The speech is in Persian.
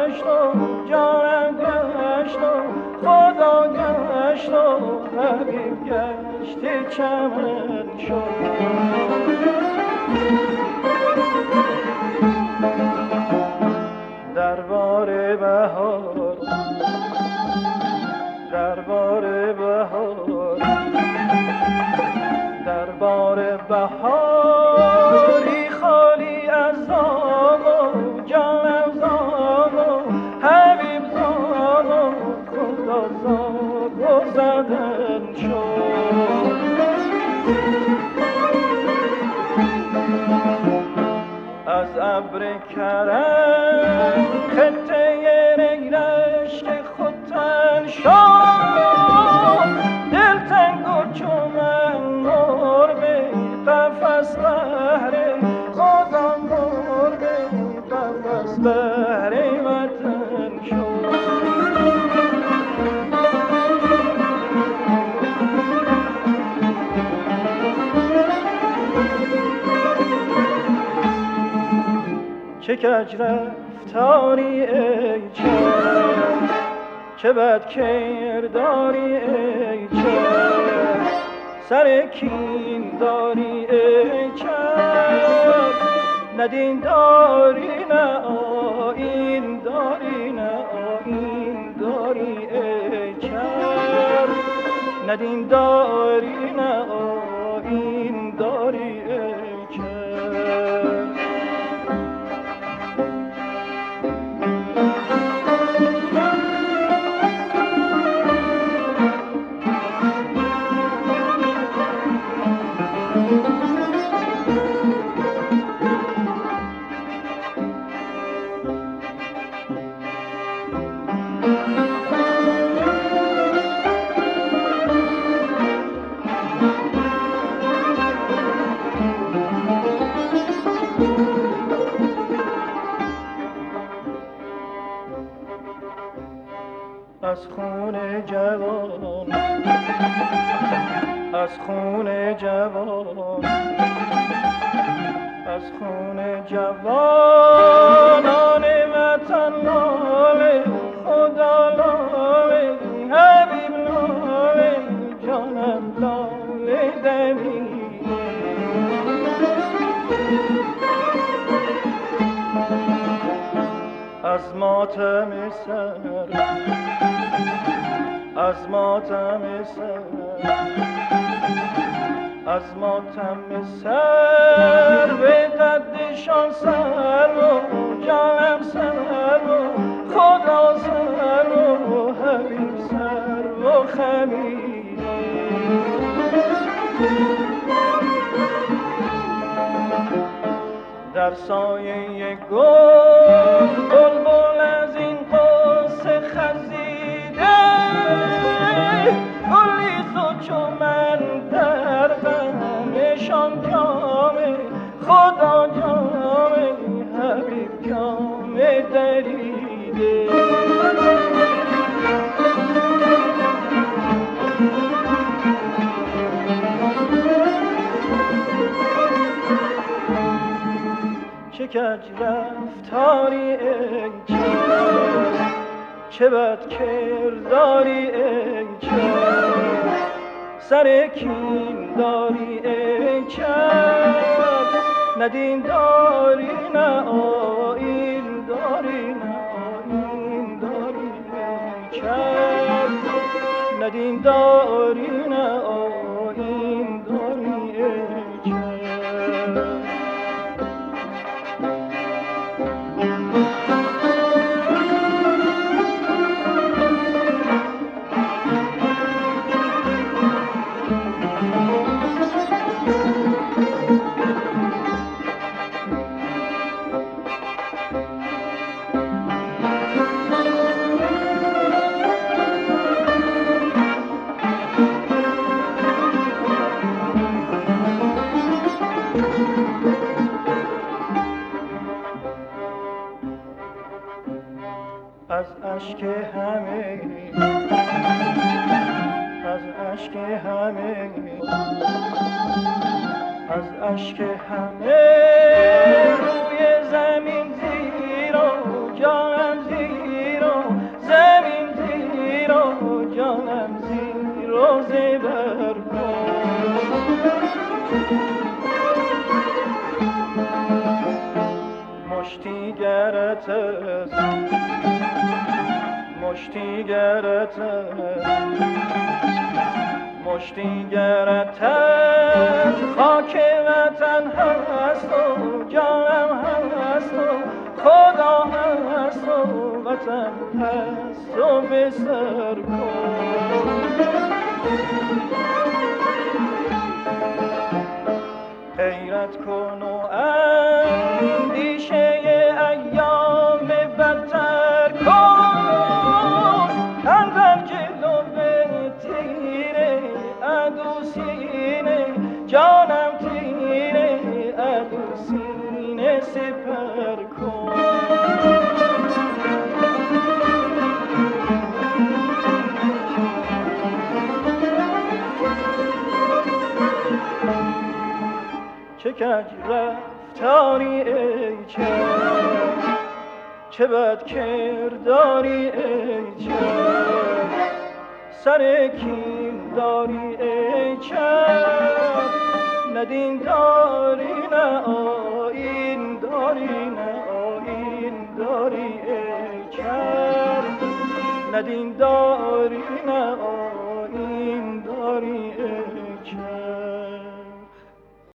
گشت و جانم گشت و خدا گشت و حبیب گشت چمن شد. دربار بهار دربار بهار دربار بهاری خالی از زاغ و جانم زاغ و حبیب زاغ و خدا زاغ و زدن شد. از ابر کرم خطه رشک خودتن شد، دلتنگ و چون مرغ قفس بهر خدا مرغ قفس بهر وطن شد. چه کج رفتاری ای چشم، چه بد کرداری ای چشم، سر کین داری ای چشم، نه دین داری نه آیین داری نه آیین داری ای چشم، نه دین داری نه آیین داری ای چشم. از خون جوان از خون جوان از خون جوانان وطن لاله خدا لاله حبیب لاله جانم لاله دمیده. از ماتم سر از ماتم سر از ماتم سر به قدشان سر و جانم سر و خدا سر و حبیب سر و خمیده. در سایه گل بلبل از این قصه خزیده، گلی تو چو من در غمشان جامه خدا جامه حبیب جامه دریده. چه کج رفتاری ای چشم، چه بد کرداری ای چشم، سر کین داری ای چشم، نه دین داری نه آیین داری نه آیین داری ای چشم، نه دین داری نه آیین داری ای چشم. از اشک همه از اشک همه از اشک همه روی زمین زیر و جانم دیر و زمین دیر و جانم زیر و زبر کن مشتی گرت مشتی گرت مشتی گرت خاک وطن هست و جانم هست و خدا هست و وطن هست و بسر کن غیرت کن و اندیشه ایام بدتر کن اندر جلو تیره عدو سینه جانم تیره عدو سینه سپر کن چه کج رفتاری ای چه بد کرداری ای سر کین داری ای نه دین داری نه آیین داری نه آیین داری ای نه دین داری نه آیین داری ای